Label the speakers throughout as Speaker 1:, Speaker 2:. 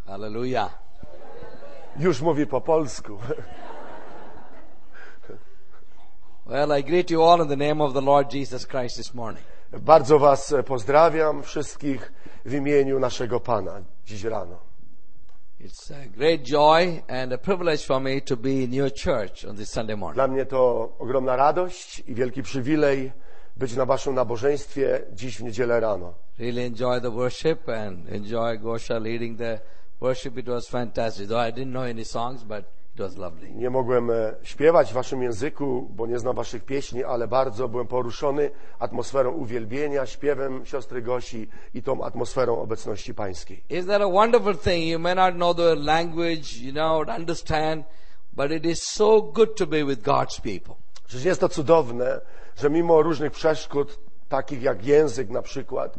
Speaker 1: Hallelujah.
Speaker 2: Już mówi po polsku.
Speaker 1: Well, I greet you all in the name of the Lord Jesus Christ this morning.
Speaker 2: Bardzo was pozdrawiam wszystkich w imieniu naszego Pana dziś rano.
Speaker 1: It's a great joy and a privilege for me to be in your church on this Sunday morning.
Speaker 2: Dla mnie to ogromna radość i wielki przywilej być na waszym nabożeństwie dziś w niedzielę rano.
Speaker 1: Really enjoy the worship and enjoy Gosha leading the worship. It was fantastic. Though I didn't know any songs, but it was lovely.
Speaker 2: Nie mogłem śpiewać w waszym języku, bo nie znam waszych pieśni, ale bardzo byłem poruszony atmosferą uwielbienia, śpiewem siostry Gosi i tą atmosferą obecności pańskiej.
Speaker 1: Isn't that a wonderful thing? You may not know the language, understand, but it is so good to be with God's people.
Speaker 2: Przecież jest to cudowne, że mimo różnych przeszkód, takich jak język na przykład,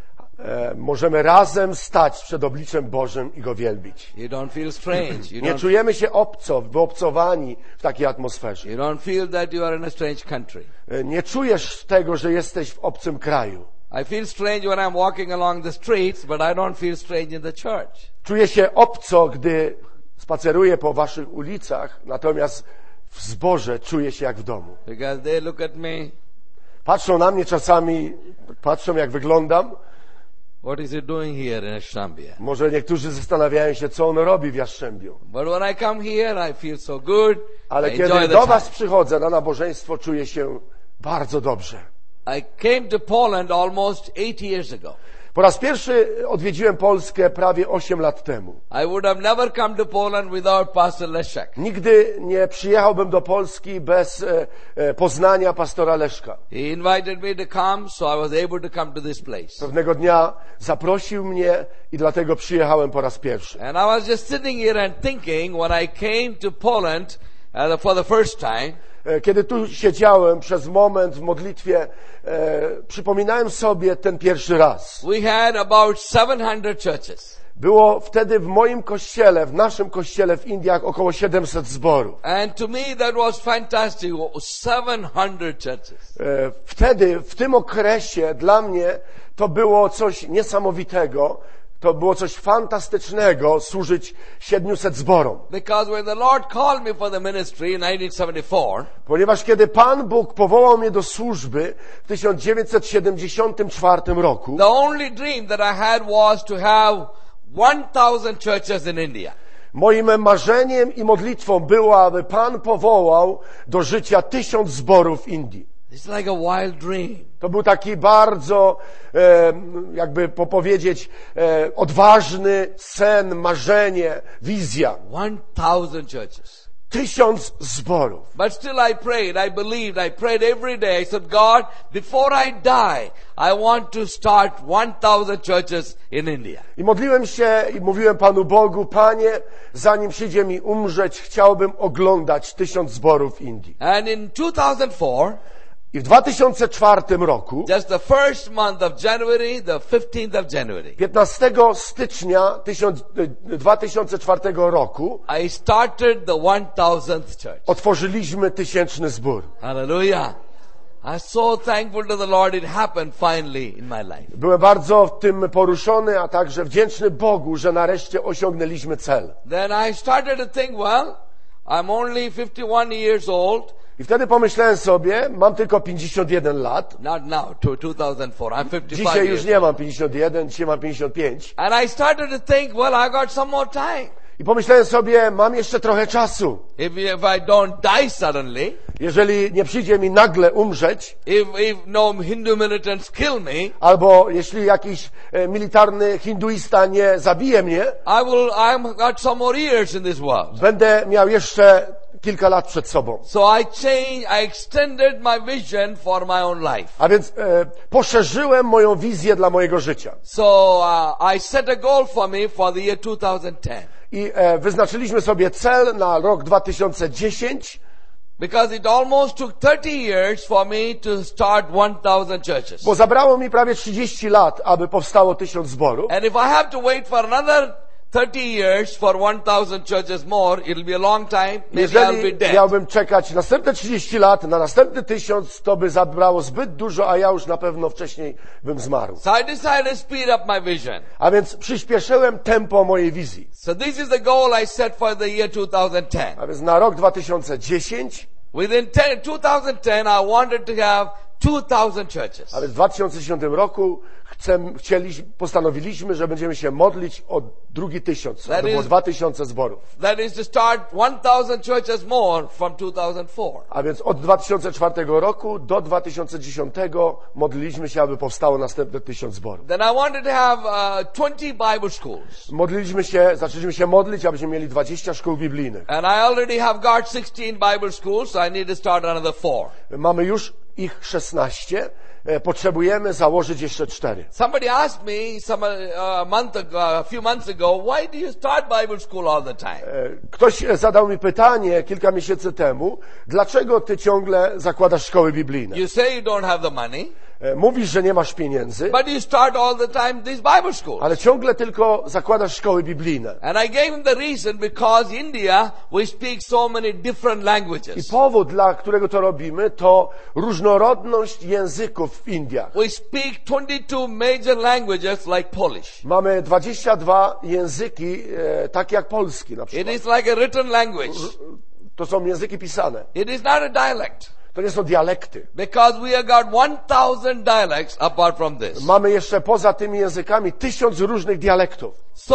Speaker 2: możemy razem stać przed obliczem Bożym i Go wielbić.
Speaker 1: You don't feel strange.
Speaker 2: Nie czujemy się wyobcowani w takiej atmosferze.
Speaker 1: You don't feel that you are in a strange country.
Speaker 2: Nie czujesz tego, że jesteś w obcym kraju.
Speaker 1: I feel strange when I'm walking along the streets, but I don't feel strange in the church.
Speaker 2: Czuję się obco, gdy spaceruję po waszych ulicach, natomiast w zborze czuję się jak w domu.
Speaker 1: Because they look at me.
Speaker 2: Patrzą na mnie czasami, patrzą jak wyglądam.
Speaker 1: What is he doing here in Ashambia?
Speaker 2: Może niektórzy zastanawiają się, co on robi w Jastrzębiu.
Speaker 1: But when I come here, I feel so good.
Speaker 2: Ale
Speaker 1: I
Speaker 2: kiedy
Speaker 1: enjoy the
Speaker 2: do was
Speaker 1: time.
Speaker 2: przychodzę na nabożeństwo, czuję się bardzo dobrze.
Speaker 1: I came to Poland almost 8 years ago.
Speaker 2: Po raz pierwszy odwiedziłem Polskę prawie 8 lat temu.
Speaker 1: I would have never come to Poland without Pastor Leszek.
Speaker 2: Nigdy nie przyjechałbym do Polski bez poznania pastora Leszka.
Speaker 1: He invited me to come, so I was able to come to this place.
Speaker 2: Pewnego dnia zaprosił mnie i dlatego przyjechałem po raz pierwszy.
Speaker 1: And I was just sitting here and thinking, when I came to Poland for the first time,
Speaker 2: Kiedy tu siedziałem przez moment w modlitwie, przypominałem sobie ten pierwszy raz.
Speaker 1: we had about 700 churches.
Speaker 2: Było wtedy w moim kościele, w naszym kościele w Indiach około 700 zborów.
Speaker 1: And to me that was fantastic. 700 churches.
Speaker 2: Wtedy, w tym okresie dla mnie to było coś niesamowitego. To było coś fantastycznego służyć 700 zborom.
Speaker 1: Because when the Lord called me for the ministry in 1974,
Speaker 2: Ponieważ kiedy Pan Bóg powołał mnie do służby w 1974 roku,
Speaker 1: the only dream that I had was to have 1,000 churches in India.
Speaker 2: moim marzeniem i modlitwą było, aby Pan powołał do życia 1000 zborów w Indii.
Speaker 1: It's like a wild dream.
Speaker 2: To był taki bardzo, jakby powiedzieć, odważny sen, marzenie, wizja.
Speaker 1: 1,000 churches.
Speaker 2: 1000 zborów.
Speaker 1: But still I prayed, I believed, I prayed every day. I said, God, before I die, I want to start 1,000 churches in India.
Speaker 2: I modliłem się i mówiłem Panu Bogu, Panie, zanim przyjdzie mi umrzeć, chciałbym oglądać 1000 zborów w Indii.
Speaker 1: And in 2004,
Speaker 2: I w 2004 roku,
Speaker 1: just the first month of January, the 15th of January,
Speaker 2: 15 stycznia 2004 roku,
Speaker 1: I started the 1,000th church.
Speaker 2: otworzyliśmy 1000 zbór.
Speaker 1: Hallelujah. I'm so thankful to the Lord it happened finally in my life.
Speaker 2: Byłem bardzo w tym poruszony, a także wdzięczny Bogu, że nareszcie osiągnęliśmy cel.
Speaker 1: Then I started to think, well, I'm only 51 years old.
Speaker 2: I wtedy pomyślałem sobie, mam tylko 51 lat.
Speaker 1: Not now, to 2004. I'm 55
Speaker 2: Dzisiaj już
Speaker 1: years
Speaker 2: nie
Speaker 1: old.
Speaker 2: mam 51, dzisiaj mam 55.
Speaker 1: And I started to think, well, I got some more time.
Speaker 2: I pomyślałem sobie, mam jeszcze trochę czasu.
Speaker 1: If I don't die suddenly,
Speaker 2: Jeżeli nie przyjdzie mi nagle umrzeć,
Speaker 1: if no Hindu militants kill me,
Speaker 2: albo jeśli jakiś militarny hinduista nie zabije mnie,
Speaker 1: I'm got some more years in this world.
Speaker 2: będę miał jeszcze kilka lat przed sobą.
Speaker 1: So I extended my vision for my own life.
Speaker 2: A więc poszerzyłem moją wizję dla mojego życia.
Speaker 1: So I set a goal for me for the year 2010.
Speaker 2: I wyznaczyliśmy sobie cel na rok 2010,
Speaker 1: because it almost took 30 years for me to start 1,000 churches.
Speaker 2: bo zabrało mi prawie 30 lat, aby powstało 1000 zborów.
Speaker 1: And if I have to wait for another 30 years for 1,000 churches more, it'll be a long time. Maybe I'll be
Speaker 2: Jeżeli
Speaker 1: dead.
Speaker 2: miałbym czekać następne 30 lat na następny 1000, to by zabrało zbyt dużo, a ja już na pewno wcześniej bym zmarł.
Speaker 1: So I decided to speed up my vision.
Speaker 2: A więc przyspieszyłem tempo mojej wizji.
Speaker 1: So this is the goal I set for the year 2010.
Speaker 2: A więc na rok 2010,
Speaker 1: Within 2010, I wanted to have 2,000 churches.
Speaker 2: a więc w 2010 roku postanowiliśmy, że będziemy się modlić o drugi 1000,
Speaker 1: That
Speaker 2: to było
Speaker 1: is-
Speaker 2: 2000 zborów.
Speaker 1: That is to start 1,000 churches more from 2004.
Speaker 2: A więc od 2004 roku do 2010 modliliśmy się, aby powstało następne 1000 zborów.
Speaker 1: Then I wanted to have 20 Bible schools.
Speaker 2: Zaczęliśmy się modlić, abyśmy mieli 20 szkół biblijnych.
Speaker 1: And I already have got 16 Bible schools, so I need to start another 4.
Speaker 2: Mamy już ich 16, potrzebujemy założyć jeszcze 4.
Speaker 1: Somebody asked me a few months ago, why do you start Bible school all the time?
Speaker 2: Ktoś zadał mi pytanie kilka miesięcy temu, dlaczego ty ciągle zakładasz szkoły biblijne?
Speaker 1: You say you don't have the money,
Speaker 2: Mówisz, że nie masz pieniędzy,
Speaker 1: but you start all the time these Bible schools.
Speaker 2: ale ciągle tylko zakładasz szkoły biblijne.
Speaker 1: And I gave him the reason because India, we speak so many different
Speaker 2: I
Speaker 1: languages.
Speaker 2: powód, dla którego to robimy, to różnorodność języków w Indiach.
Speaker 1: We speak 22 major languages like Polish.
Speaker 2: Mamy 22 języki, takie jak polski na
Speaker 1: It
Speaker 2: przykład.
Speaker 1: is like a written language.
Speaker 2: To są języki pisane.
Speaker 1: It is not a dialect.
Speaker 2: To nie są dialekty.
Speaker 1: Because we have got 1,000 dialects apart from this.
Speaker 2: Mamy jeszcze poza tymi językami 1000 różnych dialektów.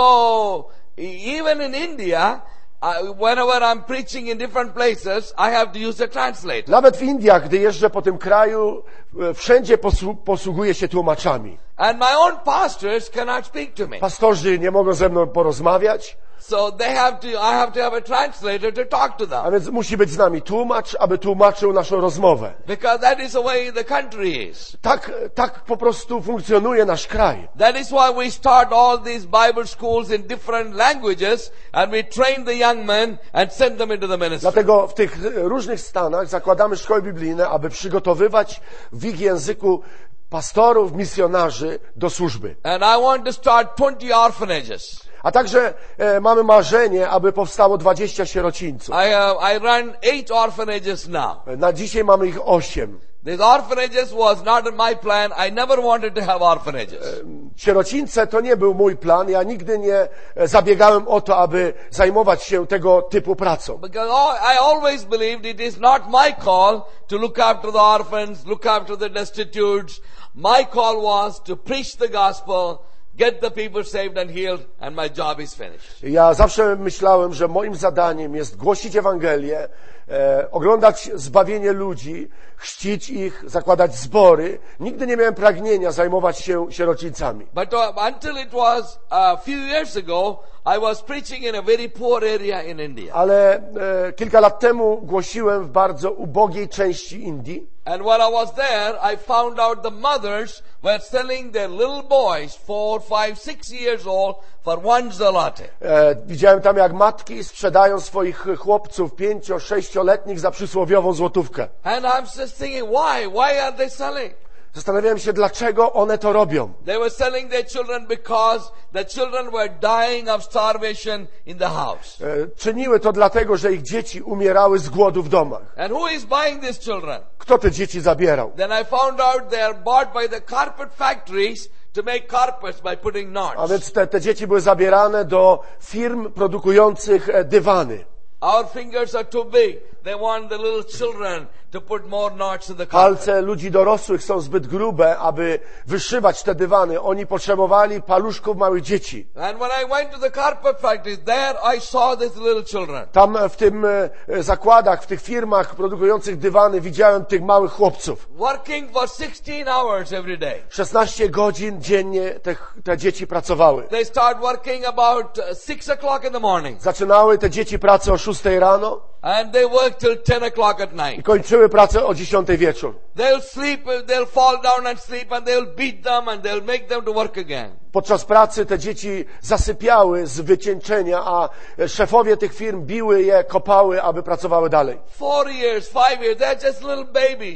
Speaker 1: So, even in India, whenever I'm preaching in different places, I have to use a translator.
Speaker 2: Nawet w Indiach, gdy jeżdżę po tym kraju, wszędzie posługuję się tłumaczami.
Speaker 1: And my own pastors cannot speak to me.
Speaker 2: Pastorzy nie mogą ze mną porozmawiać,
Speaker 1: So I have to have a translator to talk to
Speaker 2: a
Speaker 1: them.
Speaker 2: więc musi być z nami tłumacz, aby tłumaczył naszą rozmowę.
Speaker 1: Because that is the way the country is.
Speaker 2: Tak po prostu funkcjonuje nasz kraj.
Speaker 1: That is why we start all these Bible schools in different languages and we train the young men and send them into the ministry.
Speaker 2: Dlatego w tych różnych stanach zakładamy szkoły biblijne, aby przygotowywać w ich języku pastorów, misjonarzy do służby.
Speaker 1: And I want to start 20 orphanages.
Speaker 2: A także mamy marzenie, aby powstało 20 sierocińców.
Speaker 1: I run 8 orphanages now.
Speaker 2: Na dzisiaj mamy ich 8.
Speaker 1: These orphanages was not in my plan. I never wanted to have orphanages.
Speaker 2: Sierocińce to nie był mój plan. Ja nigdy nie zabiegałem o to, aby zajmować się tego typu pracą.
Speaker 1: Because I always believed it is not my call to look after the orphans, look after the destitutes. My call was to preach the gospel, get the people saved and healed, and my job is finished.
Speaker 2: Ja zawsze myślałem, że moim zadaniem jest głosić Ewangelię, oglądać zbawienie ludzi, chrzcić ich, zakładać zbory. Nigdy nie miałem pragnienia zajmować się sierocińcami.
Speaker 1: But until it was a few years ago, I was preaching in a very poor area in India.
Speaker 2: Ale kilka lat temu głosiłem w bardzo ubogiej części Indii.
Speaker 1: And while I was there, I found out the mothers were selling their little boys, 4, 5, 6 years old, for 1 zloty.
Speaker 2: Widziałem tam, jak matki sprzedają swoich chłopców 5-, 6-letnich za przysłowiową złotówkę.
Speaker 1: And I'm just thinking, why are they selling?
Speaker 2: Zastanawiałem się, dlaczego one to robią.
Speaker 1: They were selling their children because the children were dying of starvation in the house.
Speaker 2: Czyniły to dlatego, że ich dzieci umierały z głodu w domach.
Speaker 1: And who is buying these children?
Speaker 2: Kto te dzieci zabierał?
Speaker 1: Then I found out they are bought by the carpet factories to make carpets by putting knots.
Speaker 2: A więc te dzieci były zabierane do firm produkujących dywany.
Speaker 1: Our fingers are too big. They want the little children to put more knots in the carpet.
Speaker 2: Palce ludzi dorosłych są zbyt grube, aby wyszywać te dywany. Oni potrzebowali paluszków małych dzieci.
Speaker 1: And when I went to the carpet factories, there I saw these little children.
Speaker 2: Tam w tym zakładach, w tych firmach produkujących dywany widziałem tych małych chłopców.
Speaker 1: Working for 16 hours every day.
Speaker 2: 16 godzin dziennie te dzieci pracowały.
Speaker 1: They start working about 6 o'clock in the morning.
Speaker 2: Zaczynały te dzieci pracę o 6 rano
Speaker 1: And they work till 10 o'clock at
Speaker 2: i
Speaker 1: night.
Speaker 2: kończyły pracę o 10 wieczór.
Speaker 1: They'll sleep, they'll fall down and sleep and they'll beat them and they'll make them to work again.
Speaker 2: Podczas pracy te dzieci zasypiały z wycieńczenia, a szefowie tych firm biły je, kopały, aby pracowały dalej.
Speaker 1: 4 years, 5 years, they're just little babies.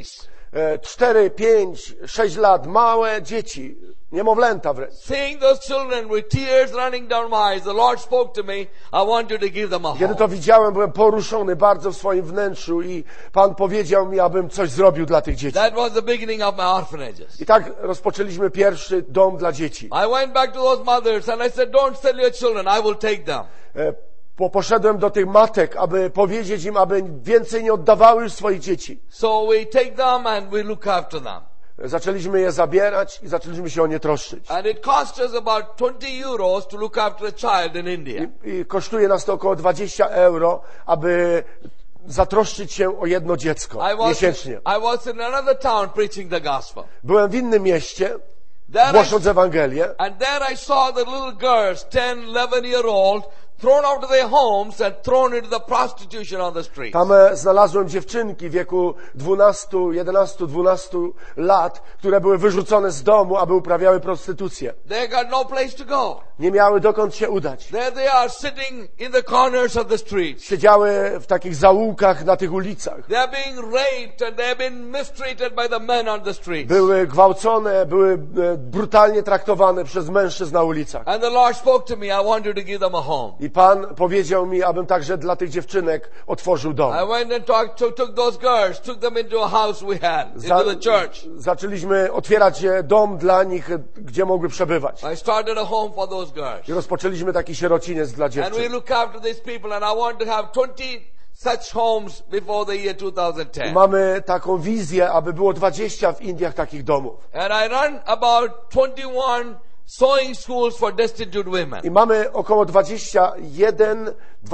Speaker 2: 4, 5, 6 lat, małe dzieci, niemowlęta wręcz.
Speaker 1: Seeing those children with tears running down my eyes, the Lord spoke to me, I want you to give them a
Speaker 2: Kiedy
Speaker 1: home.
Speaker 2: to widziałem, byłem poruszony bardzo w swoim wnętrzu i Pan powiedział mi, abym coś zrobił dla tych dzieci.
Speaker 1: That was the beginning of my orphanages.
Speaker 2: I tak rozpoczęliśmy pierwszy dom dla dzieci.
Speaker 1: I went back to those mothers and I said, don't sell your children, I will take them.
Speaker 2: Poszedłem do tych matek, aby powiedzieć im, aby więcej nie oddawały już swoich dzieci.
Speaker 1: So we take them and we look after them.
Speaker 2: Zaczęliśmy je zabierać i zaczęliśmy się o nie troszczyć.
Speaker 1: And it cost us about 20 euros to look after a child in India.
Speaker 2: I kosztuje nas to około 20 euro, aby zatroszczyć się o jedno dziecko miesięcznie.
Speaker 1: I was in another town preaching the gospel.
Speaker 2: Byłem w innym mieście,
Speaker 1: There
Speaker 2: głosząc Ewangelię.
Speaker 1: And there I saw the little girls, 10, 11-year-old, thrown out of their homes and thrown into the prostitution on the streets.
Speaker 2: Tam znalazłem dziewczynki w wieku 12, 11, 12 lat, które były wyrzucone z domu, aby uprawiały prostytucję.
Speaker 1: They got no place to go.
Speaker 2: Nie miały dokąd się udać.
Speaker 1: There they are sitting in the corners of the streets.
Speaker 2: Siedziały w takich zaułkach na tych ulicach.
Speaker 1: They are being raped and they are being mistreated by the men on the streets.
Speaker 2: Były gwałcone, były brutalnie traktowane przez mężczyzn na ulicach.
Speaker 1: And the Lord spoke to me, I want you to give them a home.
Speaker 2: I Pan powiedział mi, abym także dla tych dziewczynek otworzył dom.
Speaker 1: I went and took those girls, took them into a house we had, into the church.
Speaker 2: Zaczęliśmy otwierać dom dla nich, gdzie mogły przebywać.
Speaker 1: I started a home for those girls.
Speaker 2: I rozpoczęliśmy taki sierociniec dla
Speaker 1: And we
Speaker 2: dziewczyn.
Speaker 1: look after these people and I want to have 20 such homes before the year 2010.
Speaker 2: Mamy taką wizję, aby było 20 w Indiach takich domów.
Speaker 1: And I run about 21 sewing schools for destitute women.
Speaker 2: I mamy około 21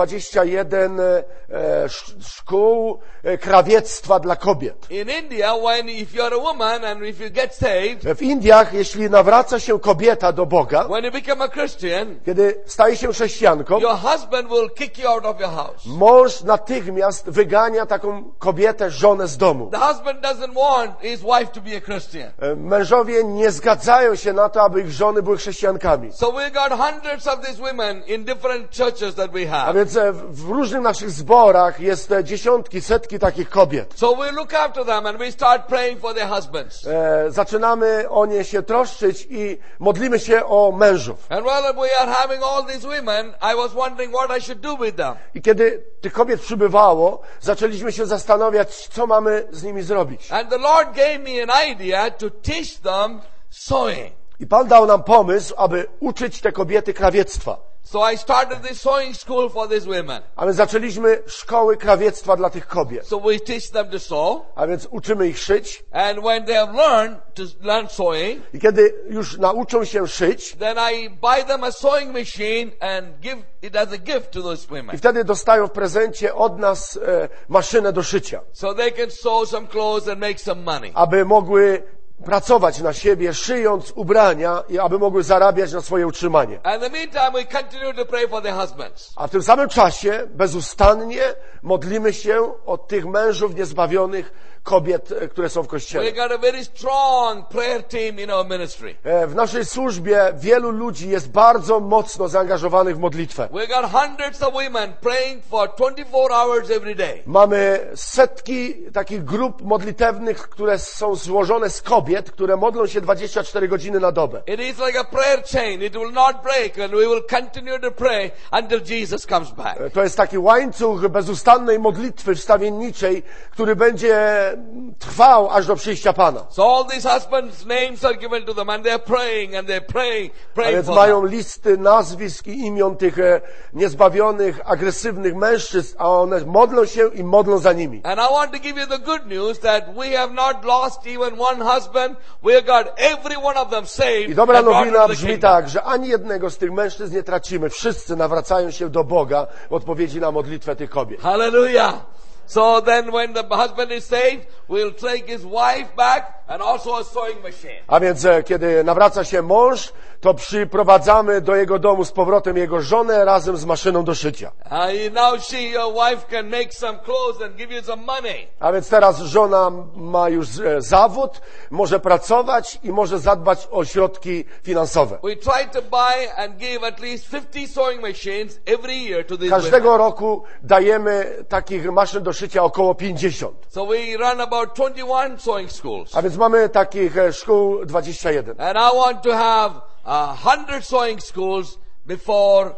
Speaker 2: szkół krawiectwa dla kobiet.
Speaker 1: In India, if you're a woman and if you get saved,
Speaker 2: W Indiach, jeśli nawraca się kobieta do Boga,
Speaker 1: when you become a Christian,
Speaker 2: kiedy staje się chrześcijanką,
Speaker 1: your husband will kick you out of your house.
Speaker 2: mąż natychmiast wygania taką kobietę, żonę z domu.
Speaker 1: The husband doesn't want his wife to be a Christian.
Speaker 2: Mężowie nie zgadzają się na to, aby ich żony były chrześcijankami.
Speaker 1: So we got hundreds of these women in different churches that we
Speaker 2: A
Speaker 1: have.
Speaker 2: więc w różnych naszych zborach jest dziesiątki, setki takich kobiet.
Speaker 1: So we look after them and we start praying for their husbands.
Speaker 2: Zaczynamy o nie się troszczyć i modlimy się o mężów.
Speaker 1: And while we are having all these women, I was wondering what I should do with them.
Speaker 2: I kiedy tych kobiet przybywało, zaczęliśmy się zastanawiać, co mamy z nimi zrobić.
Speaker 1: And the Lord gave me an idea to teach them sewing.
Speaker 2: I Pan dał nam pomysł, aby uczyć te kobiety krawiectwa.
Speaker 1: So I started this sewing school for these women.
Speaker 2: A więc zaczęliśmy szkoły krawiectwa dla tych kobiet.
Speaker 1: So we teach them to sew.
Speaker 2: A więc uczymy ich szyć.
Speaker 1: And when they have learned to learn sewing,
Speaker 2: I kiedy już nauczą się szyć,
Speaker 1: then I buy them a sewing machine and give it as a gift to those
Speaker 2: i
Speaker 1: women.
Speaker 2: wtedy dostają w prezencie od nas maszynę do szycia,
Speaker 1: So they can sew some clothes and make some money.
Speaker 2: aby mogły pracować na siebie, szyjąc ubrania i aby mogły zarabiać na swoje utrzymanie.
Speaker 1: And in the meantime, we continue to pray for their husbands.
Speaker 2: A w tym samym czasie bezustannie modlimy się o tych mężów niezbawionych kobiet, które są w kościele.
Speaker 1: We got a very strong prayer team in our ministry.
Speaker 2: W naszej służbie wielu ludzi jest bardzo mocno zaangażowanych w modlitwę.
Speaker 1: We got hundreds of women praying for 24 hours every day.
Speaker 2: Mamy setki takich grup modlitewnych, które są złożone z kobiet, które modlą się 24 godziny na dobę.
Speaker 1: It is like a prayer chain. It will not break and we will continue to pray until Jesus comes back.
Speaker 2: To jest taki łańcuch bezustannej modlitwy wstawienniczej, który będzie trwał aż do przyjścia Pana.
Speaker 1: So all these husbands' names are given to them and they're praying and they're
Speaker 2: A
Speaker 1: praying
Speaker 2: więc
Speaker 1: for
Speaker 2: mają
Speaker 1: them.
Speaker 2: listy nazwisk i imion tych niezbawionych, agresywnych mężczyzn, a one modlą się i modlą za nimi.
Speaker 1: And I want to give you the good news that we have not lost even one husband. We have got every one of them saved.
Speaker 2: I dobra
Speaker 1: and brought
Speaker 2: nowina
Speaker 1: into the
Speaker 2: brzmi
Speaker 1: kingdom.
Speaker 2: tak, że ani jednego z tych mężczyzn nie tracimy. Wszyscy nawracają się do Boga w odpowiedzi na modlitwę tych kobiet.
Speaker 1: Hallelujah. So then when the husband is saved, we'll take his wife back and also a sewing machine.
Speaker 2: A więc kiedy nawraca się mąż, to przyprowadzamy do jego domu z powrotem jego żonę razem z maszyną do szycia.
Speaker 1: Now your wife can make some clothes and give you some money.
Speaker 2: A więc teraz żona ma już zawód, może pracować i może zadbać o środki finansowe.
Speaker 1: We try to buy and give at least 50 sewing machines every year to these women.
Speaker 2: Każdego roku dajemy takich maszyn do szycia około 50.
Speaker 1: So we run about 21 sewing schools.
Speaker 2: A więc mamy takich szkół 21.
Speaker 1: And I want to have 100 sewing schools before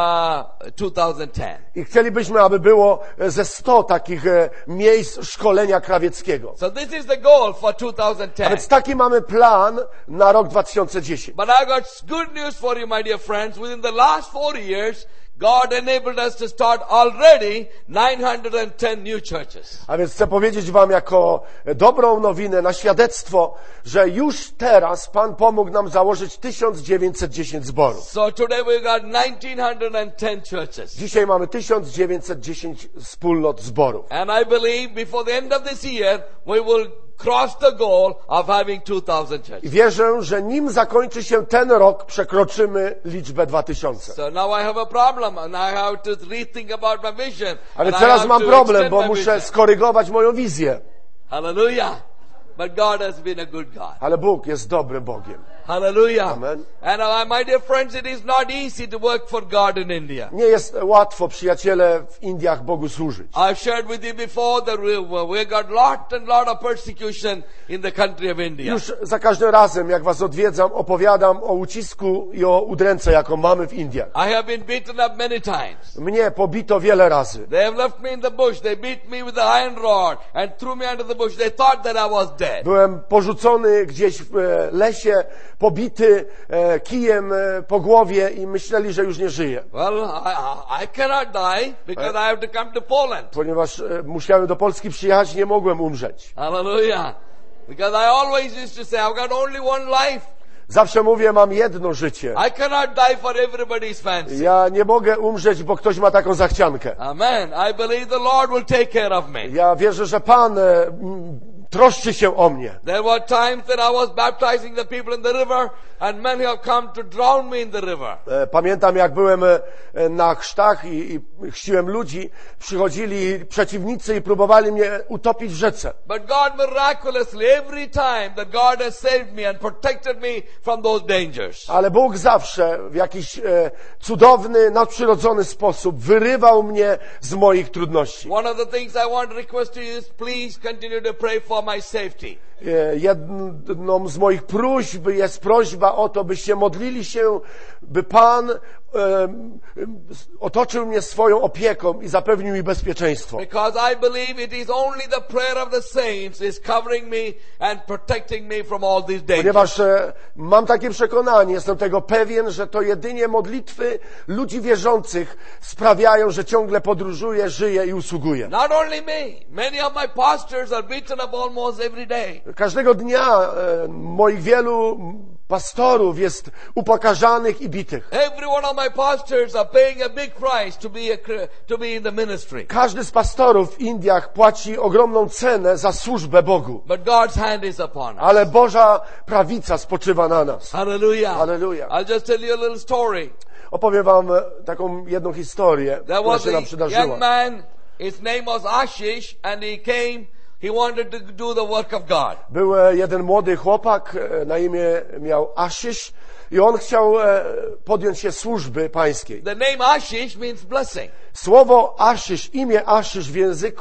Speaker 1: 2010.
Speaker 2: I chcielibyśmy, aby było ze 100 takich miejsc szkolenia krawieckiego.
Speaker 1: So this is the goal for
Speaker 2: A
Speaker 1: 2010.
Speaker 2: więc taki mamy plan na rok 2010.
Speaker 1: But I got good news for you, my dear friends. Within the last 4 years, God enabled us to start already 910 new churches.
Speaker 2: A więc chcę powiedzieć wam jako dobrą nowinę, na świadectwo, że już teraz Pan pomógł nam założyć 1910 zborów.
Speaker 1: So today we got 1910 churches.
Speaker 2: Dzisiaj mamy 1910 wspólnot zborów.
Speaker 1: And I believe before the end of this year, we will cross the goal of having 2000
Speaker 2: I
Speaker 1: churches.
Speaker 2: wierzę, że nim zakończy się ten rok, przekroczymy liczbę 2000.
Speaker 1: So now I have a problem and I have to rethink about my vision.
Speaker 2: A więc
Speaker 1: And I
Speaker 2: teraz
Speaker 1: have
Speaker 2: mam
Speaker 1: to
Speaker 2: problem,
Speaker 1: extend
Speaker 2: bo
Speaker 1: my
Speaker 2: muszę
Speaker 1: vision.
Speaker 2: skorygować moją wizję.
Speaker 1: Hallelujah. But God has been a good God.
Speaker 2: Ale Bóg jest dobrym Bogiem.
Speaker 1: Hallelujah.
Speaker 2: Amen.
Speaker 1: And my dear friends, it is not easy to work for God in India.
Speaker 2: Nie jest łatwo, przyjaciele, w Indiach Bogu służyć.
Speaker 1: I've shared with you before that we got lot of persecution in the country of India.
Speaker 2: Już za każdym razem, jak was odwiedzam, opowiadam o ucisku i o udręce, jaką mamy w Indiach.
Speaker 1: I have been beaten up many times.
Speaker 2: Mnie pobito wiele razy.
Speaker 1: They have left me in the bush. They beat me with the iron rod and threw me under the bush. They thought that I was dead.
Speaker 2: Byłem porzucony gdzieś w lesie, pobity kijem po głowie i myśleli, że już nie żyję.
Speaker 1: Well, I cannot die because I have to come to Poland.
Speaker 2: Ponieważ musiałem do Polski przyjechać, nie mogłem umrzeć.
Speaker 1: Hallelujah. Because I always used to say, I've got only one life.
Speaker 2: Zawsze mówię, mam jedno życie.
Speaker 1: I cannot die for everybody's fancy.
Speaker 2: Ja nie mogę umrzeć, bo ktoś ma taką zachciankę.
Speaker 1: Amen. I believe the Lord will take care of me.
Speaker 2: Ja wierzę, że Pan troszczy się o mnie.
Speaker 1: There were times that I was baptizing the people in the river and many have come to drown me in the river.
Speaker 2: Pamiętam, jak byłem na chrztach i chrzciłem ludzi, przychodzili przeciwnicy i próbowali mnie utopić w rzece.
Speaker 1: But God miraculously, every time that God has saved me and protected me from those dangers.
Speaker 2: Ale Bóg zawsze w jakiś cudowny, nadprzyrodzony sposób wyrywał mnie z moich trudności.
Speaker 1: One of the things I want to request to you is please continue to pray for my safety.
Speaker 2: Jedną z moich próśb jest prośba o to, byście modlili się, by Pan otoczył mnie swoją opieką i zapewnił mi bezpieczeństwo.
Speaker 1: Because I believe it is only the prayer of the saints is covering me and protecting me from all these dangers.
Speaker 2: Ponieważ mam takie przekonanie, jestem tego pewien, że to jedynie modlitwy ludzi wierzących sprawiają, że ciągle podróżuję, żyję i usługuję.
Speaker 1: Not only me, many of my pastors are beaten up almost every day.
Speaker 2: Każdego dnia moich wielu pastorów jest upokarzanych i bitych.
Speaker 1: Every one of my pastors are paying a big price to be in the ministry.
Speaker 2: Każdy z pastorów w Indiach płaci ogromną cenę za służbę Bogu.
Speaker 1: But God's hand is upon us.
Speaker 2: Ale Boża prawica spoczywa na nas.
Speaker 1: Hallelujah.
Speaker 2: Hallelujah.
Speaker 1: I'll just tell you a little story.
Speaker 2: Opowiem wam taką jedną historię,
Speaker 1: There
Speaker 2: która
Speaker 1: was
Speaker 2: się nam
Speaker 1: a
Speaker 2: przydarzyła.
Speaker 1: young man, his name was Ashish, and he wanted to do the work of God.
Speaker 2: Był jeden młody chłopak, na imię miał Ashish i on chciał podjąć się służby pańskiej.
Speaker 1: The name Ashish means blessing.
Speaker 2: Słowo Ashish, imię Ashish w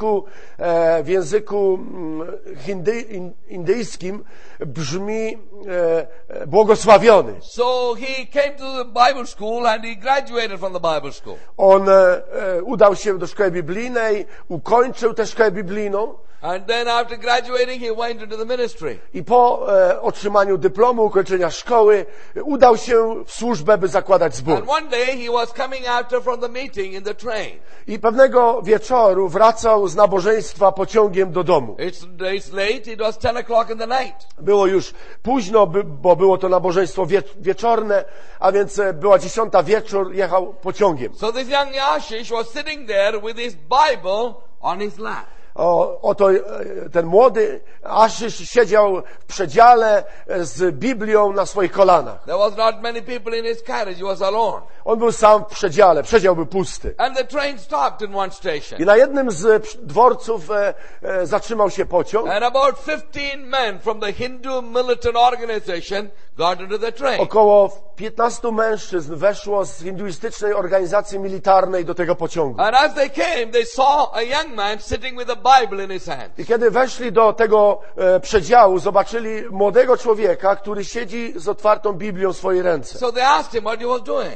Speaker 2: języku indyjskim brzmi błogosławiony.
Speaker 1: So he came to the Bible school and he graduated from the Bible school.
Speaker 2: On udał się do szkoły biblijnej, ukończył tę szkołę biblijną.
Speaker 1: And then after graduating, he went into the ministry.
Speaker 2: I po otrzymaniu dyplomu, ukończenia szkoły, udał się w służbę, by zakładać zbór.
Speaker 1: And one day he was coming after from the meeting in the train.
Speaker 2: I pewnego wieczoru wracał z nabożeństwa pociągiem do domu.
Speaker 1: It's late, it was 10 o'clock in the night.
Speaker 2: Było już późno, bo było to nabożeństwo wieczorne, a więc była 10 wieczór, jechał pociągiem.
Speaker 1: So this young Ashish was sitting there with his Bible on his lap.
Speaker 2: Oto ten młody Ashish siedział w przedziale z Biblią na swoich kolanach.
Speaker 1: There was not many people in his carriage, he was alone.
Speaker 2: On był sam w przedziale, przedział był pusty.
Speaker 1: And the train stopped in one station.
Speaker 2: I na jednym z dworców zatrzymał się pociąg.
Speaker 1: And about 15 men from the Hindu militant organization got into the train.
Speaker 2: Około 15 mężczyzn weszło z hinduistycznej organizacji militarnej do tego pociągu.
Speaker 1: And as they came, they saw a young man sitting with a Bible in his hand.
Speaker 2: I kiedy weszli do tego przedziału, zobaczyli młodego człowieka, który siedzi z otwartą Biblią w swojej ręce.
Speaker 1: So they asked him what he was doing.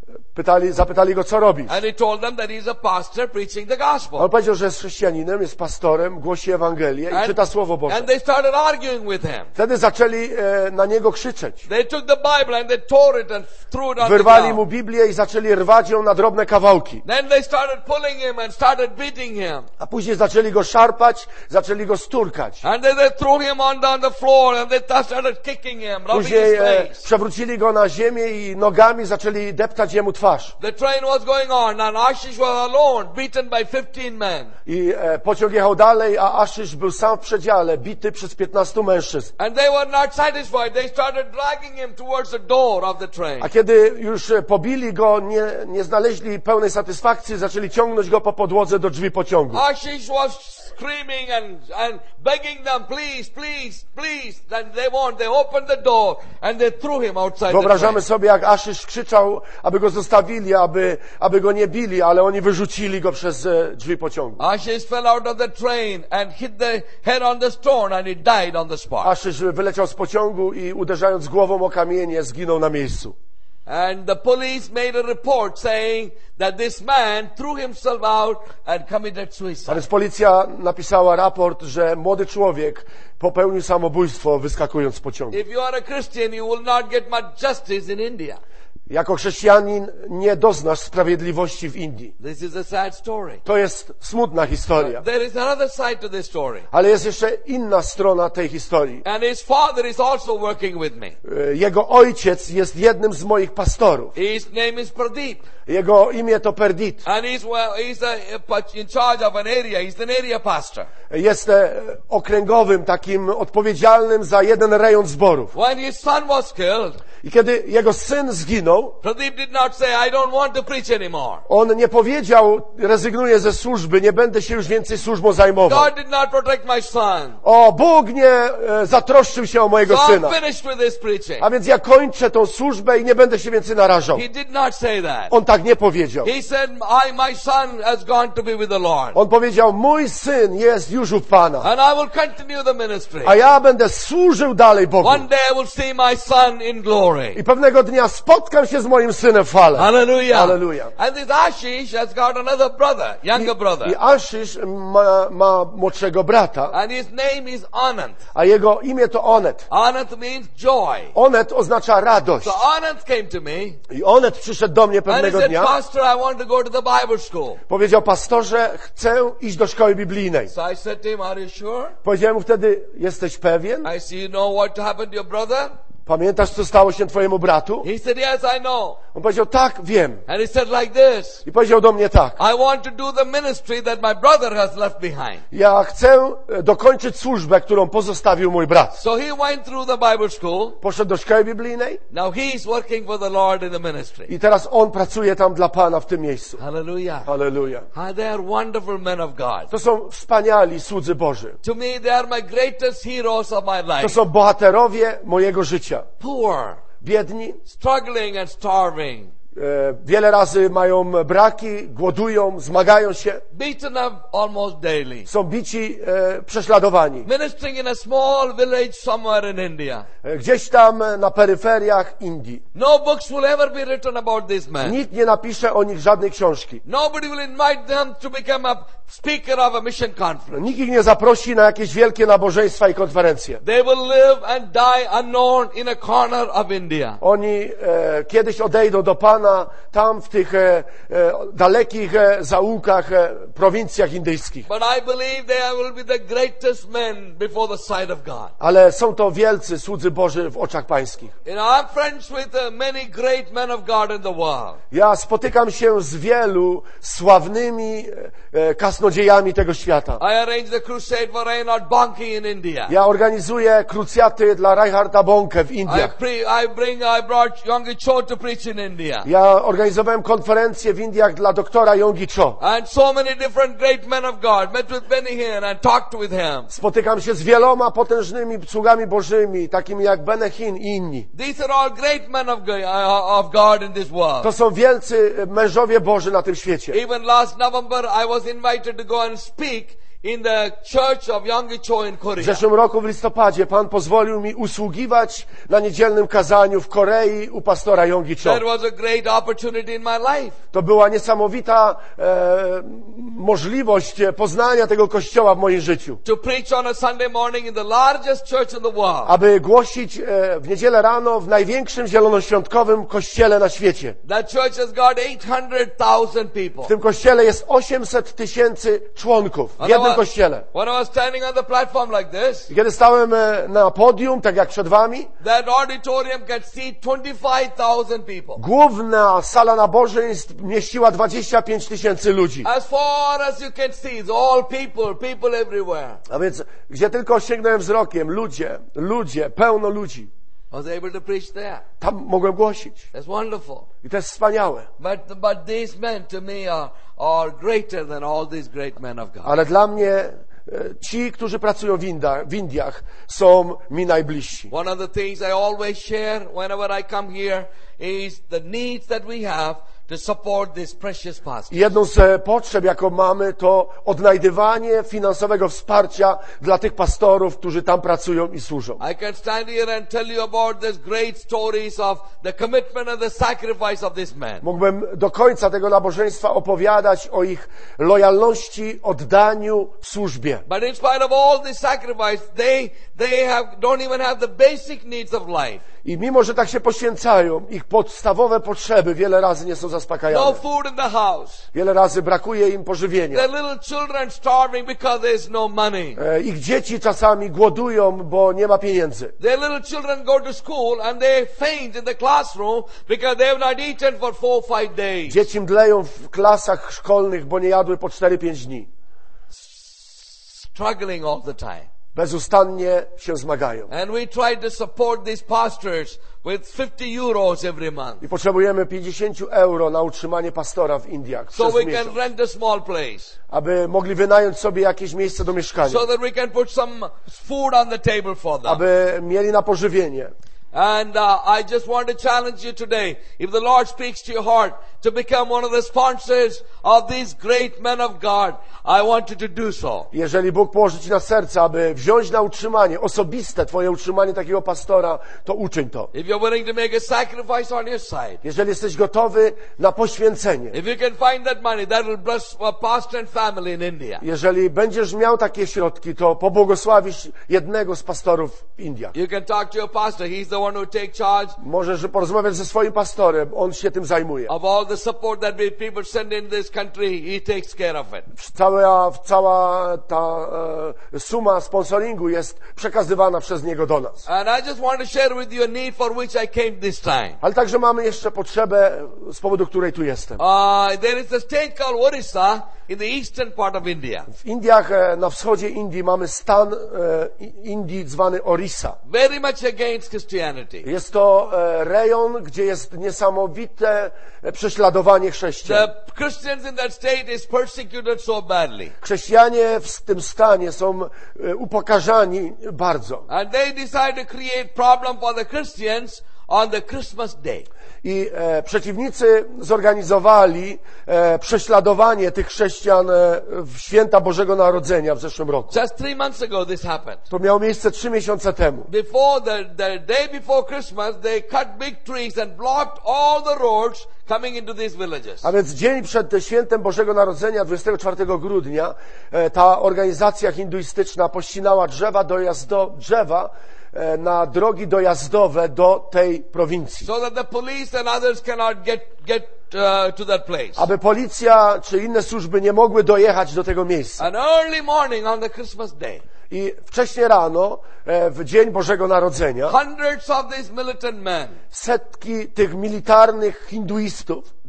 Speaker 2: Zapytali go, co robisz?
Speaker 1: And he told them that he's a pastor preaching the gospel.
Speaker 2: On powiedział, że jest chrześcijaninem, jest pastorem, głosi Ewangelię i czyta Słowo Boże.
Speaker 1: And they started arguing with him.
Speaker 2: Wtedy zaczęli na niego krzyczeć.
Speaker 1: They took the Bible and they tore it and threw it on the
Speaker 2: Wyrwali mu
Speaker 1: ground.
Speaker 2: Biblię i zaczęli rwać ją na drobne kawałki.
Speaker 1: Then they started pulling him and started beating him.
Speaker 2: A później zaczęli go szarpać, zaczęli go sturkać.
Speaker 1: And then they threw him on the floor and they started kicking him, rubbing
Speaker 2: Później
Speaker 1: his face.
Speaker 2: przewrócili go na ziemię i nogami zaczęli deptać jemu twarz.
Speaker 1: The train was going on and Ashish was alone, beaten by 15 men.
Speaker 2: I pociąg jechał dalej, a Ashish był sam w przedziale, bity przez 15 mężczyzn.
Speaker 1: And they were not satisfied. They started dragging him towards the door of the train.
Speaker 2: A kiedy już pobili go, nie znaleźli pełnej satysfakcji, zaczęli ciągnąć go po podłodze do drzwi pociągu.
Speaker 1: Ashish was screaming and begging them, please, please, please. And they won't. They opened the door and they threw him outside the
Speaker 2: Wyobrażamy
Speaker 1: train.
Speaker 2: sobie, jak Ashish krzyczał, aby go zostawili, aby go nie bili, ale oni wyrzucili go przez drzwi pociągu.
Speaker 1: Ashish fell out of the train and hit the head on the stone and he died on the spot.
Speaker 2: Ashish wyleciał z pociągu i uderzając głową o kamienie zginął na miejscu.
Speaker 1: And the police made a report saying that this man threw himself out and committed
Speaker 2: A
Speaker 1: suicide.
Speaker 2: więc policja napisała raport, że młody człowiek popełnił samobójstwo wyskakując z pociągu.
Speaker 1: If you are a Christian, you will not get much justice in India.
Speaker 2: Jako chrześcijanin nie doznasz sprawiedliwości w Indii.
Speaker 1: This is a sad story.
Speaker 2: To jest smutna historia.
Speaker 1: There is another side to this story.
Speaker 2: Ale jest jeszcze inna strona tej historii.
Speaker 1: And his father is also working with me.
Speaker 2: Jego ojciec jest jednym z moich pastorów.
Speaker 1: His name is Pradeep.
Speaker 2: Jego imię to Perdit.
Speaker 1: And he's in charge of an area. He's an area pastor.
Speaker 2: Jest okręgowym, takim odpowiedzialnym za jeden rejon zborów.
Speaker 1: When his son was killed,
Speaker 2: I kiedy jego syn zginął,
Speaker 1: Pradeep did not say, I don't want to preach anymore.
Speaker 2: on nie powiedział, rezygnuję ze służby, nie będę się już więcej służbą zajmował.
Speaker 1: God did not protect my son.
Speaker 2: O, Bóg nie zatroszczył się o mojego
Speaker 1: So
Speaker 2: syna.
Speaker 1: I'm finished with this preaching.
Speaker 2: A więc ja kończę tą służbę i nie będę się więcej narażał.
Speaker 1: He did not say that.
Speaker 2: On tak nie powiedział.
Speaker 1: He said, my son has gone to be with the Lord.
Speaker 2: On powiedział, mój syn jest już u Pana,
Speaker 1: And I will continue the ministry.
Speaker 2: a ja będę służył dalej Bogu.
Speaker 1: One day I will see my son in glory.
Speaker 2: I pewnego dnia spotkam się z moim synem w fale.
Speaker 1: Hallelujah.
Speaker 2: Hallelujah.
Speaker 1: And this Ashish has got another brother, younger brother.
Speaker 2: I Ashish ma młodszego brata,
Speaker 1: And his name is Anand.
Speaker 2: a jego imię to Onet.
Speaker 1: Anand means joy.
Speaker 2: Onet oznacza radość.
Speaker 1: So Anand came to me
Speaker 2: I Onet przyszedł do mnie
Speaker 1: and he
Speaker 2: pewnego
Speaker 1: said,
Speaker 2: dnia.
Speaker 1: Pastor, I want to go to the Bible school.
Speaker 2: Powiedział, pastorze, chcę iść do szkoły biblijnej.
Speaker 1: So I said to him, are you sure?
Speaker 2: Powiedziałem mu wtedy, jesteś pewien?
Speaker 1: I see, you know what happened to your brother?
Speaker 2: Pamiętasz, co stało się twojemu bratu?
Speaker 1: He said, yes, I know.
Speaker 2: On powiedział, tak, wiem.
Speaker 1: And he said like this,
Speaker 2: I powiedział do mnie tak.
Speaker 1: I want to do the ministry that my brother has left behind.
Speaker 2: Ja chcę dokończyć służbę, którą pozostawił mój brat.
Speaker 1: So he went through the Bible school.
Speaker 2: Poszedł do szkoły biblijnej
Speaker 1: Now he's working for the Lord in the ministry.
Speaker 2: i teraz on pracuje tam dla Pana w tym miejscu.
Speaker 1: Hallelujah.
Speaker 2: Halleluja.
Speaker 1: They are wonderful men of God.
Speaker 2: To są wspaniali słudzy Boży.
Speaker 1: To me, they are my greatest heroes of my
Speaker 2: To
Speaker 1: life.
Speaker 2: są bohaterowie mojego życia.
Speaker 1: Poor,
Speaker 2: Biedni,
Speaker 1: struggling and starving,
Speaker 2: wiele razy mają braki, głodują, zmagają się,
Speaker 1: beaten up almost daily.
Speaker 2: są bici, prześladowani.
Speaker 1: Ministering in a small village somewhere in India.
Speaker 2: Gdzieś tam na peryferiach Indii.
Speaker 1: No books will ever be written about these men.
Speaker 2: Nikt nie napisze o nich żadnej książki.
Speaker 1: Nobody will invite them to become a speaker of a mission conference.
Speaker 2: Nikt ich nie zaprosi na jakieś wielkie nabożeństwa i konferencje.
Speaker 1: They will live and die unknown in a corner of India.
Speaker 2: Oni kiedyś odejdą do Pana tam w tych dalekich zaułkach, prowincjach indyjskich.
Speaker 1: But I believe they will be the greatest men before the sight of God.
Speaker 2: Ale są to wielcy słudzy Boży w oczach pańskich.
Speaker 1: You know, I'm friends with many great men of God in the world.
Speaker 2: Ja spotykam się z wielu sławnymi kasnodziejami tego świata.
Speaker 1: I arranged the crusade for Reinhard Bonnke in India.
Speaker 2: Ja organizuję krucjaty dla Reinharda Bonnke w Indiach.
Speaker 1: I brought Yonggi Cho to preach in India.
Speaker 2: Ja organizowałem konferencję w Indiach dla doktora Yonggi Cho.
Speaker 1: And so many different great men of God met with Benny Hinn and talked with him.
Speaker 2: Spotykam się z wieloma potężnymi sługami Bożymi, takimi jak Benny Hinn i inni.
Speaker 1: These are all great men of God in this world.
Speaker 2: To są wielcy mężowie Boży na tym świecie.
Speaker 1: Even last November, I was invited to go and speak in the church of Yonggi Cho in
Speaker 2: W
Speaker 1: Korea.
Speaker 2: zeszłym roku w listopadzie Pan pozwolił mi usługiwać na niedzielnym kazaniu w Korei u pastora Yonggi Cho.
Speaker 1: That was a great opportunity in my life.
Speaker 2: To była niesamowita możliwość poznania tego kościoła w moim życiu.
Speaker 1: To preach on a Sunday morning in the largest church in the world.
Speaker 2: Aby głosić w niedzielę rano w największym zielonoświątkowym kościele na świecie.
Speaker 1: That church has got 800,000 people.
Speaker 2: W tym kościele jest 800 000 członków w jednym kościele.
Speaker 1: When I was standing on the platform like this,
Speaker 2: I kiedy stałem na podium, tak jak przed wami,
Speaker 1: that auditorium can seat 25,000 people.
Speaker 2: główna sala nabożeństw mieściła 25 000 ludzi.
Speaker 1: As far as you can see, it's all people everywhere.
Speaker 2: A więc, gdzie tylko sięgnąłem wzrokiem, ludzie, pełno ludzi.
Speaker 1: I was able to preach there.
Speaker 2: Tam mogłem głosić.
Speaker 1: That's wonderful.
Speaker 2: I to jest wspaniałe.
Speaker 1: But these men to me are greater than all these great men of God.
Speaker 2: Ale dla mnie ci, którzy pracują w Indiach, są mi najbliżsi.
Speaker 1: One of the things I always share whenever I come here is the needs that we have to support this precious pastor.
Speaker 2: I jedną z potrzeb, jaką mamy, to odnajdywanie finansowego wsparcia dla tych pastorów, którzy tam pracują i służą.
Speaker 1: I can stand here and tell you about these great stories of the commitment and the sacrifice of this man.
Speaker 2: Mógłbym do końca tego nabożeństwa opowiadać o ich lojalności, oddaniu w służbie.
Speaker 1: But in spite of all this sacrifice, they don't even have the basic needs of life.
Speaker 2: I mimo, że tak się poświęcają, ich podstawowe potrzeby wiele razy nie są
Speaker 1: No
Speaker 2: zaspokajane.
Speaker 1: food in the house.
Speaker 2: Wiele razy brakuje im pożywienia.
Speaker 1: Their little children starving because there's no money.
Speaker 2: Ich dzieci czasami głodują, bo nie ma pieniędzy.
Speaker 1: Their little children go to school and they faint in the classroom because they have not eaten for 4 or 5 days.
Speaker 2: Dzieci mdleją w klasach szkolnych, bo nie jadły po 4-5 dni.
Speaker 1: Struggling all the time.
Speaker 2: Bezustannie się zmagają.
Speaker 1: And we try to support these pastors with 50 euros every month.
Speaker 2: I potrzebujemy 50 euro na utrzymanie pastora w Indiach
Speaker 1: So
Speaker 2: przez
Speaker 1: we
Speaker 2: miesiąc,
Speaker 1: can rent a small place.
Speaker 2: aby mogli wynająć sobie jakieś miejsce do mieszkania,
Speaker 1: So that we can put some food on the table for them.
Speaker 2: aby mieli na pożywienie.
Speaker 1: And I just want to challenge you today, if the Lord speaks to your heart to become one of the sponsors of these great men of God, I want you to do so.
Speaker 2: Jeżeli Bóg położy ci na serce, aby wziąć na utrzymanie, osobiste twoje utrzymanie takiego pastora, to uczyń to.
Speaker 1: If you're willing to make a sacrifice on your side,
Speaker 2: Jeżeli jesteś gotowy na poświęcenie,
Speaker 1: if you can find that money, that will bless a pastor and family in India.
Speaker 2: jeżeli będziesz miał takie środki, to pobłogosławisz jednego z pastorów w Indiach.
Speaker 1: You can talk to your pastor. He's the one who take charge
Speaker 2: Możesz porozmawiać ze swoim pastorem, on się tym zajmuje.
Speaker 1: of all the support that people send in this country. He takes care of it.
Speaker 2: Cała ta suma sponsoringu jest przekazywana przez niego do nas.
Speaker 1: And I just want to share with you a need for which I came this time.
Speaker 2: Ale także mamy jeszcze potrzebę, z powodu której tu jestem.
Speaker 1: There is a state called Orissa in the eastern part of India.
Speaker 2: W Indiach, na wschodzie Indii mamy stan Indii zwany Orissa.
Speaker 1: Very much against Christianity.
Speaker 2: Jest to rejon, gdzie jest niesamowite prześladowanie chrześcijan.
Speaker 1: The Christians in that state is persecuted so badly.
Speaker 2: Chrześcijanie w tym stanie są upokarzani bardzo.
Speaker 1: And they decide to create problem for the Christians on the Christmas day.
Speaker 2: I przeciwnicy zorganizowali prześladowanie tych chrześcijan w święta Bożego Narodzenia w zeszłym roku.
Speaker 1: Just 3 months ago this happened.
Speaker 2: To miało miejsce 3 miesiące temu.
Speaker 1: Before the day before Christmas, they cut big trees and blocked all the roads coming into these villages.
Speaker 2: A więc dzień przed świętem Bożego Narodzenia, 24 grudnia, ta organizacja hinduistyczna pościnała drzewa na drogi dojazdowe do tej prowincji.
Speaker 1: So that the police and others cannot get to that place.
Speaker 2: Aby policja czy inne służby nie mogły dojechać do tego miejsca.
Speaker 1: An early morning on the Christmas day,
Speaker 2: I wcześnie rano, w dzień Bożego Narodzenia,
Speaker 1: hundreds of these militant men,
Speaker 2: setki tych militarnych hinduistów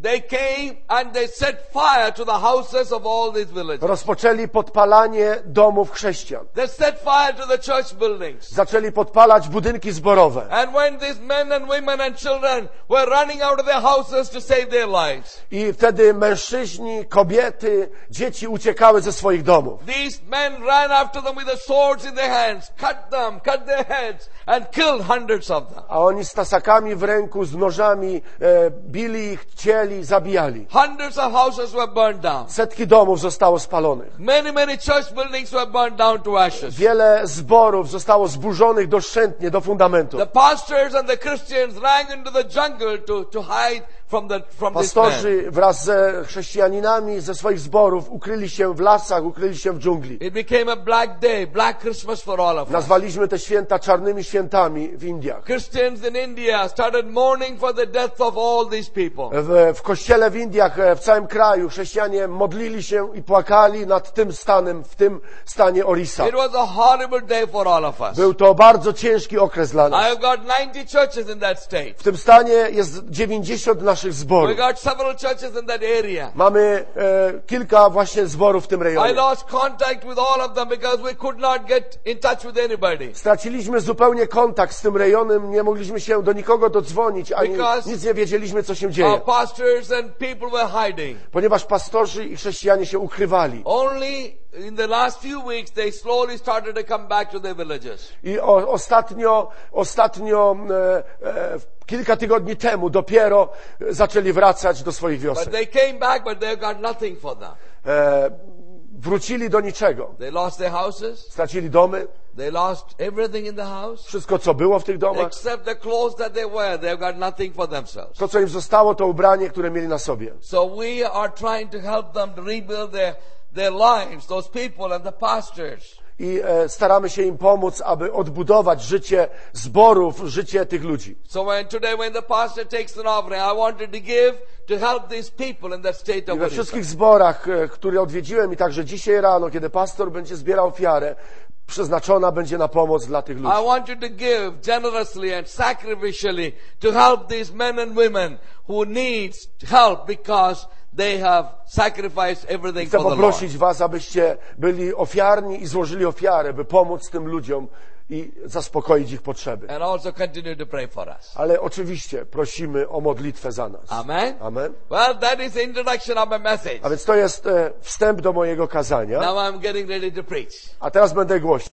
Speaker 1: they came and they set fire to the houses of all these villages.
Speaker 2: Rozpoczęli podpalanie domów chrześcijan.
Speaker 1: They set fire to the church buildings.
Speaker 2: Zaczęli podpalać budynki zborowe.
Speaker 1: And when these men and women and children were running out of their houses to save their lives,
Speaker 2: I wtedy mężczyźni, kobiety, dzieci uciekały ze swoich domów.
Speaker 1: these men ran after them with the swords in their hands, cut their heads, and killed hundreds of them.
Speaker 2: A oni z tasakami w ręku, z nożami bili ich, cieli, zabijali.
Speaker 1: Hundreds of houses were burned down.
Speaker 2: Setki domów zostało spalonych.
Speaker 1: Many church buildings were burned down to ashes.
Speaker 2: Wiele zborów zostało zburzonych doszczętnie do fundamentu.
Speaker 1: The pastors and the Christians ran into the jungle to hide from these men.
Speaker 2: Pastorzy wraz ze chrześcijaninami ze swoich zborów ukryli się w lasach, ukryli się w dżungli.
Speaker 1: It became a black day, Black Christmas for all of us.
Speaker 2: Nazwaliśmy te święta czarnymi świętami w Indiach.
Speaker 1: Christians in India started mourning for the death of all these people.
Speaker 2: W kościele w Indiach, w całym kraju chrześcijanie modlili się i płakali nad tym stanem, w tym stanie Orissa.
Speaker 1: It was a horrible day for all of us.
Speaker 2: Był to bardzo ciężki okres dla
Speaker 1: I
Speaker 2: nas.
Speaker 1: have got 90 churches in that state.
Speaker 2: W tym stanie jest 90 naszych
Speaker 1: We
Speaker 2: zborów.
Speaker 1: got several churches in that area.
Speaker 2: Mamy kilka właśnie zborów w tym
Speaker 1: I
Speaker 2: rejonie.
Speaker 1: lost contact with all of them because we could not get in touch with anybody.
Speaker 2: Straciliśmy zupełnie kontakt z tym rejonem, nie mogliśmy się do nikogo dodzwonić, ani
Speaker 1: Because
Speaker 2: nic nie wiedzieliśmy, co się
Speaker 1: Our
Speaker 2: dzieje.
Speaker 1: pastors and people were hiding.
Speaker 2: Ponieważ pastorzy i chrześcijanie się ukrywali.
Speaker 1: Only in the last few weeks they slowly started to come back to their villages.
Speaker 2: I ostatnio kilka tygodni temu dopiero zaczęli wracać do swoich
Speaker 1: But
Speaker 2: wiosek.
Speaker 1: they came back, but they got nothing for them.
Speaker 2: Wrócili do niczego.
Speaker 1: They lost their houses.
Speaker 2: Stracili domy,
Speaker 1: They lost everything in the house.
Speaker 2: wszystko co było w tych domach.
Speaker 1: Except the clothes that they wear. They've got nothing for themselves.
Speaker 2: To, co im zostało, to ubranie, które mieli na sobie.
Speaker 1: So we are trying to help them to rebuild their lives, those people and the pastors.
Speaker 2: I staramy się im pomóc, aby odbudować życie zborów, życie tych ludzi.
Speaker 1: So when the pastor takes an offering, I wanted to give to help these people in that state
Speaker 2: I
Speaker 1: of
Speaker 2: we
Speaker 1: Orissa.
Speaker 2: wszystkich zborach, które odwiedziłem i także dzisiaj rano, kiedy pastor będzie zbierał ofiarę, przeznaczona będzie na pomoc dla tych ludzi.
Speaker 1: I wanted to give generously and sacrificially to help these men and women who needs help because they have sacrificed everything
Speaker 2: Chcę
Speaker 1: for the Lord.
Speaker 2: poprosić was, abyście byli ofiarni i złożyli ofiarę, by pomóc tym ludziom i zaspokoić ich potrzeby.
Speaker 1: And also continue to pray for us.
Speaker 2: Ale oczywiście prosimy o modlitwę za nas.
Speaker 1: Amen.
Speaker 2: Amen.
Speaker 1: Well, that is the introduction of my message.
Speaker 2: A więc to jest wstęp do mojego kazania.
Speaker 1: Now I'm getting ready to preach.
Speaker 2: A teraz będę głosić.